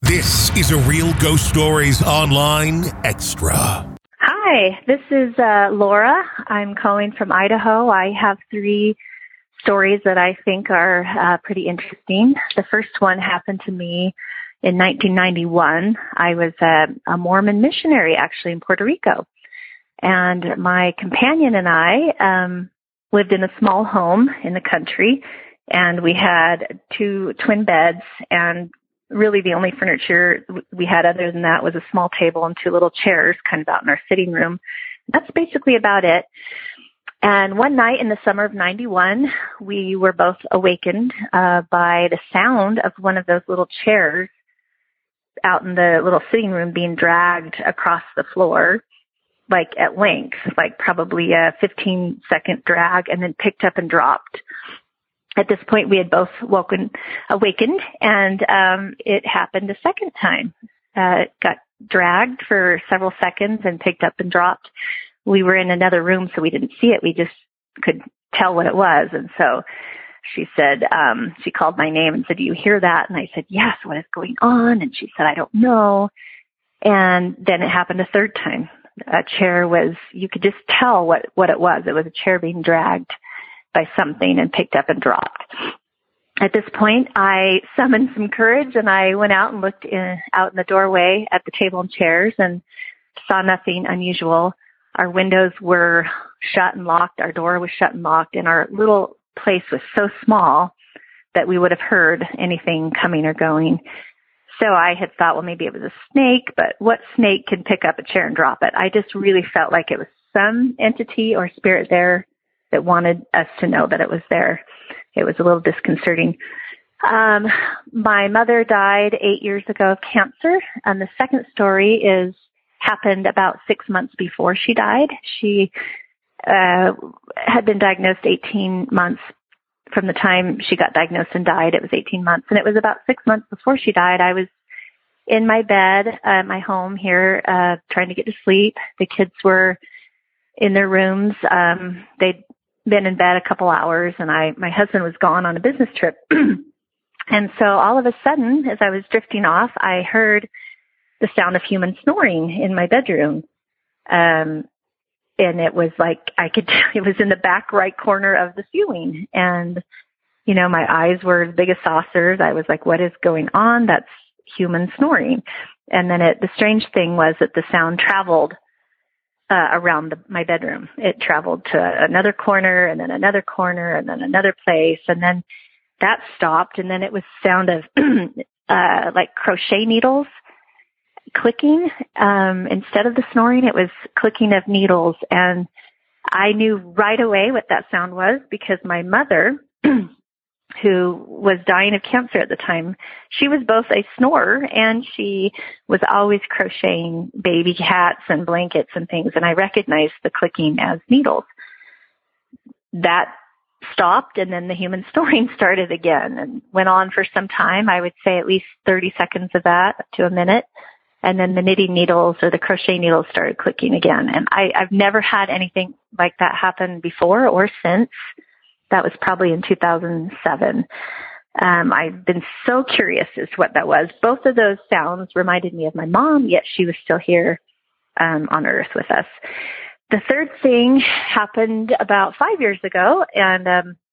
This is a Real Ghost Stories Online Extra. Hi, this is Laura. I'm calling from Idaho. I have 3 stories that I think are pretty interesting. The first one happened to me in 1991. I was a Mormon missionary, actually, in Puerto Rico. And my companion and I lived in a small home in the country, and we had 2 twin beds, and really the only furniture we had other than that was a small table and 2 little chairs kind of out in our sitting room. That's basically about it. And one night in the summer of 91, we were both awakened by the sound of one of those little chairs out in the little sitting room being dragged across the floor, like at length, like probably a 15-second drag, and then picked up and dropped. At this point, we had both awakened, and it happened a second time. It got dragged for several seconds and picked up and dropped. We were in another room, so we didn't see it. We just could tell what it was. And so she said, she called my name and said, "Do you hear that?" And I said, "Yes, what is going on?" And she said, "I don't know." And then it happened a third time. A chair was, you could just tell what it was. It was a chair being dragged by something and picked up and dropped. At this point, I summoned some courage and I went out and looked out in the doorway at the table and chairs and saw nothing unusual. Our windows were shut and locked. Our door was shut and locked, and our little place was so small that we would have heard anything coming or going. So I had thought, well, maybe it was a snake, but what snake can pick up a chair and drop it? I just really felt like it was some entity or spirit there that wanted us to know that it was there. It was a little disconcerting. My mother died 8 years ago of cancer, and the second story happened about 6 months before she died. She had been diagnosed 18 months from the time she got diagnosed and died. It was 18 months, and it was about 6 months before she died. I was in my bed at my home here trying to get to sleep. The kids were in their rooms. They'd been in bed a couple hours, and my husband was gone on a business trip. And so all of a sudden, as I was drifting off, I heard the sound of human snoring in my bedroom. And it was like, it was in the back right corner of the ceiling. And, you know, my eyes were as big as saucers. I was like, what is going on? That's human snoring. And then the strange thing was that the sound traveled around my bedroom. It traveled to another corner, and then another corner, and then another place. And then that stopped. And then it was sound of like crochet needles clicking. Instead of the snoring, it was clicking of needles. And I knew right away what that sound was because my mother, who was dying of cancer at the time, she was both a snorer and she was always crocheting baby hats and blankets and things. And I recognized the clicking as needles. That stopped, and then the human snoring started again and went on for some time. I would say at least 30 seconds of that to a minute. And then the knitting needles or the crochet needles started clicking again. And I've never had anything like that happen before or since. That was probably in 2007. I've been so curious as to what that was. Both of those sounds reminded me of my mom, yet she was still here on Earth with us. The third thing happened about 5 years ago, and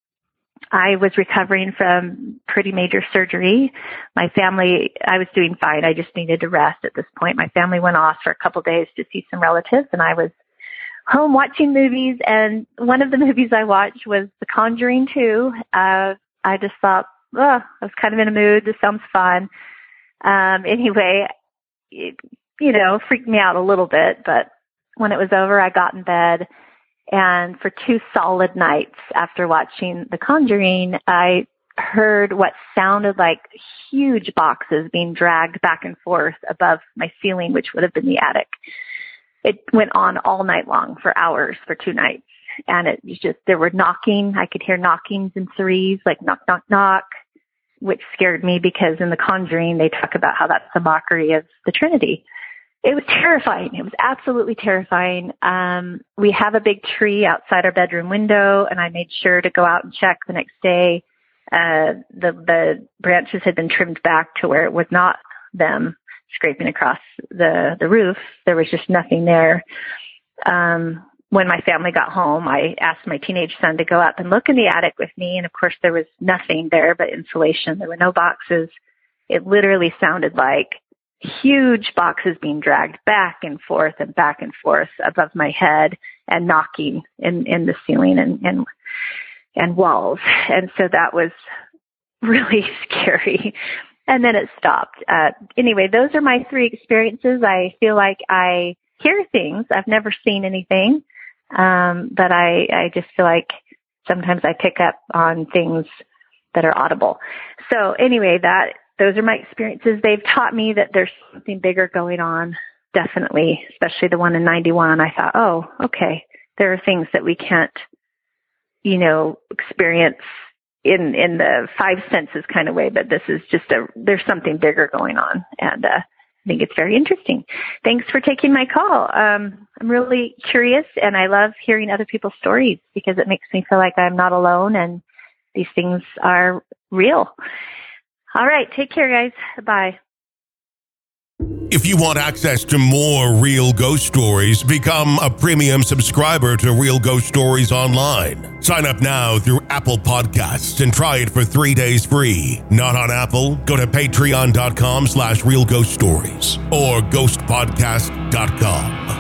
I was recovering from pretty major surgery. My family, I was doing fine. I just needed to rest at this point. My family went off for a couple of days to see some relatives, and I was home watching movies, and one of the movies I watched was The Conjuring 2. I just thought, I was kind of in a mood. This sounds fun. Anyway, it, freaked me out a little bit, but when it was over, I got in bed, and for 2 solid nights after watching The Conjuring, I heard what sounded like huge boxes being dragged back and forth above my ceiling, which would have been the attic. It went on all night long for hours for 2 nights. And it was just, there were knocking. I could hear knockings in threes, like knock, knock, knock, which scared me because in The Conjuring, they talk about how that's a mockery of the Trinity. It was terrifying. It was absolutely terrifying. We have a big tree outside our bedroom window, and I made sure to go out and check the next day. The branches had been trimmed back to where it was not them scraping across the roof. There was just nothing there. When my family got home, I asked my teenage son to go up and look in the attic with me. And of course, there was nothing there but insulation. There were no boxes. It literally sounded like huge boxes being dragged back and forth above my head and knocking in the ceiling and walls. And so that was really scary. And then it stopped. Anyway, those are my 3 experiences. I feel like I hear things. I've never seen anything. But I just feel like sometimes I pick up on things that are audible. So anyway, those are my experiences. They've taught me that there's something bigger going on, definitely, especially the one in 91. I thought, oh, okay, there are things that we can't, experience in the 5 senses kind of way, but this is just there's something bigger going on. And, I think it's very interesting. Thanks for taking my call. I'm really curious, and I love hearing other people's stories because it makes me feel like I'm not alone and these things are real. All right. Take care, guys. Bye. If you want access to more Real Ghost Stories, become a premium subscriber to Real Ghost Stories Online. Sign up now through Apple Podcasts and try it for 3 days free. Not on Apple? Go to patreon.com/realghoststories or ghostpodcast.com.